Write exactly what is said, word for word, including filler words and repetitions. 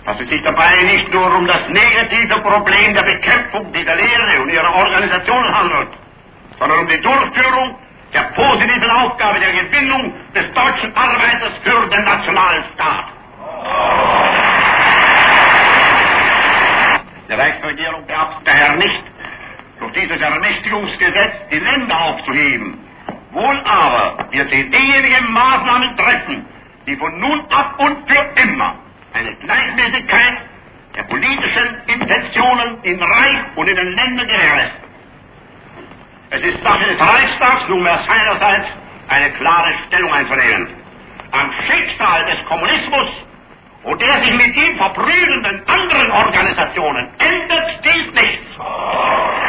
dass es sich dabei nicht nur um das negative Problem der Bekämpfung dieser Lehre und ihrer Organisationen handelt, sondern um die Durchführung der positiven Aufgabe der Gewinnung des deutschen Arbeiters für den Nationalstaat. Die Reichsregierung beabsichtigt daher nicht, durch dieses Ermächtigungsgesetz die Länder aufzuheben. Wohl aber wird sie diejenigen Maßnahmen treffen, die von nun ab und für immer eine Gleichmäßigkeit der politischen Intentionen in Reich und in den Ländern gewährleisten. Es ist Sache des Reichstags, nunmehr seinerseits eine klare Stellung einzunehmen. Am Schicksal des Kommunismus und der sich mit ihm verbrüdernden anderen Organisationen ändert dies nichts.